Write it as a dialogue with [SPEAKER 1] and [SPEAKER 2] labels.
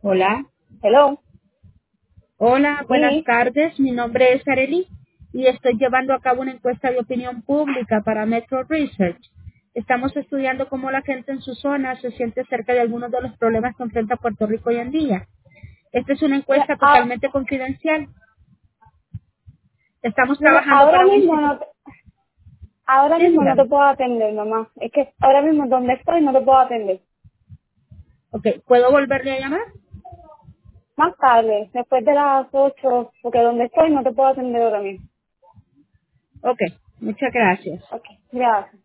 [SPEAKER 1] Hola.
[SPEAKER 2] Hello.
[SPEAKER 1] Hola, buenas
[SPEAKER 2] Sí.
[SPEAKER 1] tardes. Mi nombre es Arely y estoy llevando a cabo una encuesta de opinión pública para Metro Research. Estamos estudiando cómo la gente en su zona se siente acerca de algunos de los problemas que enfrenta Puerto Rico hoy en día. Esta es una
[SPEAKER 2] Mira,
[SPEAKER 1] encuesta totalmente confidencial. Estamos
[SPEAKER 2] mira,
[SPEAKER 1] trabajando para un instituto.
[SPEAKER 2] ahora
[SPEAKER 1] Sí,
[SPEAKER 2] mismo no te
[SPEAKER 1] dígame.
[SPEAKER 2] puedo atender, mamá. Es que ahora mismo donde estoy no te puedo atender.
[SPEAKER 1] Ok, ¿puedo volverle a llamar?
[SPEAKER 2] Más tarde, después de las 8, porque donde estoy no te puedo atender ahora mismo.
[SPEAKER 1] Ok, muchas gracias.
[SPEAKER 2] Ok, gracias.